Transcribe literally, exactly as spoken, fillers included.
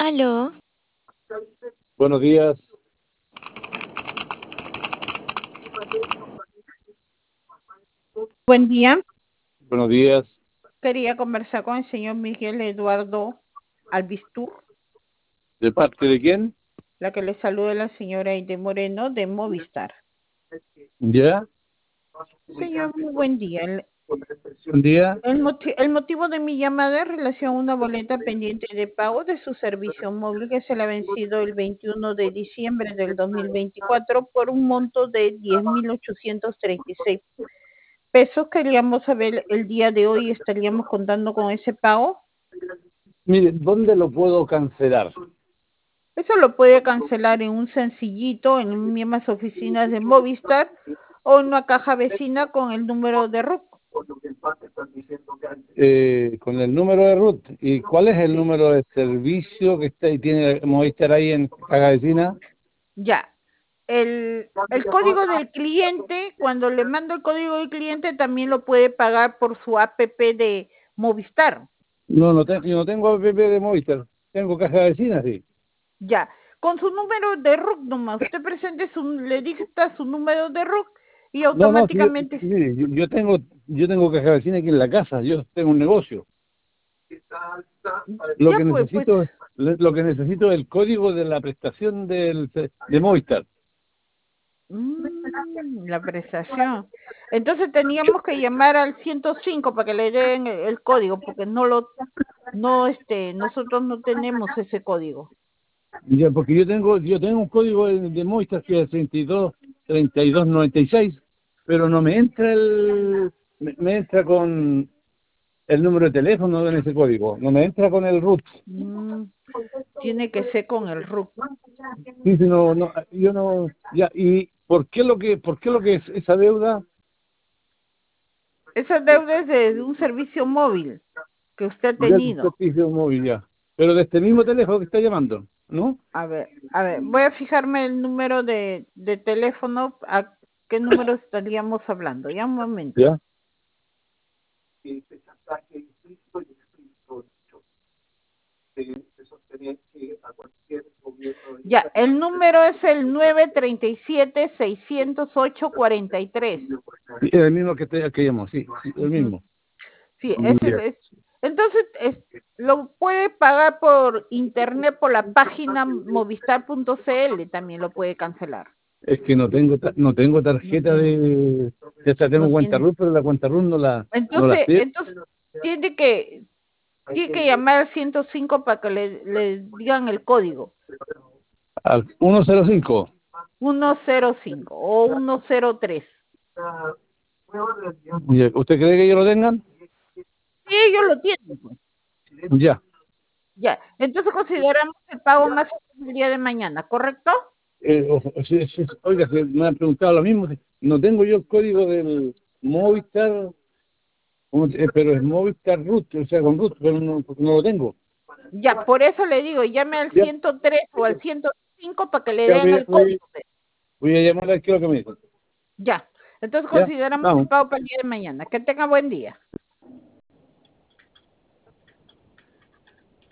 Aló, Buenos días, Buen día. buenos días. Quería conversar con el señor Miguel Eduardo Albistur, ¿De parte de quién? la que le saluda la señora Aide Moreno de Movistar. ¿Ya? Señor, muy buen día. El, Buen día. el moti- el motivo de mi llamada es en relación a una boleta pendiente de pago de su servicio móvil que se le ha vencido el veintiuno de diciembre del dos mil veinticuatro por un monto de diez mil ochocientos treinta y seis pesos. Queríamos saber el día de hoy, ¿estaríamos contando con ese pago? Mire, ¿dónde lo puedo cancelar? Eso lo puede cancelar en un sencillito, en mismas oficinas de Movistar o en una caja vecina con el número de R U C. Eh, con el número de RUT. ¿Y cuál es el Sí. número de servicio que está y tiene Movistar ahí en Caja Vecina? Ya. El, el código del cliente, cuando le mando el código del cliente, también lo puede pagar por su app de Movistar. No, no, te- yo no tengo app de Movistar. Tengo Caja Vecina, sí. Ya. Con su número de R U C nomás, usted presente su, le dicta su número de R U C y No, no, sí, yo, automáticamente. mire, yo, yo tengo, yo tengo Caja Vecina aquí en la casa. Yo tengo un negocio. Lo Ya que pues, pues. necesito, lo que necesito es el código de la prestación del, de Movistar. Mm, la prestación. Entonces teníamos que llamar al ciento cinco para que le den el, el código, porque no lo, no, este, nosotros no tenemos ese código. Ya, porque yo tengo, yo tengo un código de, de Movistar que es treinta y dos, treinta y dos noventa y seis, pero no me entra el, me, me entra con el número de teléfono en ese código, no me entra con el root. Mm, tiene que ser con el R U C. Sí, sí, no, no, yo no, ya, y ¿por qué lo que, por qué lo que es esa deuda? Esa deuda es de un servicio móvil que usted ha Del tenido. servicio móvil ya, pero de este mismo teléfono que está llamando, ¿no? A ver, a ver, voy a fijarme el número de, de teléfono, a qué número estaríamos hablando. Ya un momento. Ya. Ya, el número es el nueve treinta y siete, seiscientos ocho, cuarenta y tres. Sí, es el mismo que, te, que llamó, sí, sí, el Ujú. mismo. Sí, ese es. Entonces, es, lo puede pagar por internet por la página movistar punto c l, también lo puede cancelar. Es que no tengo ta- no tengo tarjeta No, de, o sea, tengo no cuenta tiene. RUT, pero la cuenta RUT no la no la Entonces, sé. entonces tiene que, tiene que llamar al ciento cinco para que le, le digan el código. Al ciento cinco. ciento cinco o ciento tres. Ya, ¿usted cree que ellos lo tengan? Sí, ellos lo tienen, pues. Ya. Ya, entonces consideramos el pago más el día de mañana, ¿correcto? Eh, o- o- si- si- oiga, si me han preguntado lo mismo. Si no tengo yo el código del Movistar, ¿cómo se- eh, pero es Movistar RUT, o sea, con RUT, pero no, no lo tengo. Ya, por eso le digo, llame al Ya, ciento tres o al ciento cinco para que le ya den voy, a- el voy, código. voy a llamar a ver qué es lo que me dicen. Ya, entonces Ya, consideramos el vamos. pago para el día de mañana. Que tenga buen día.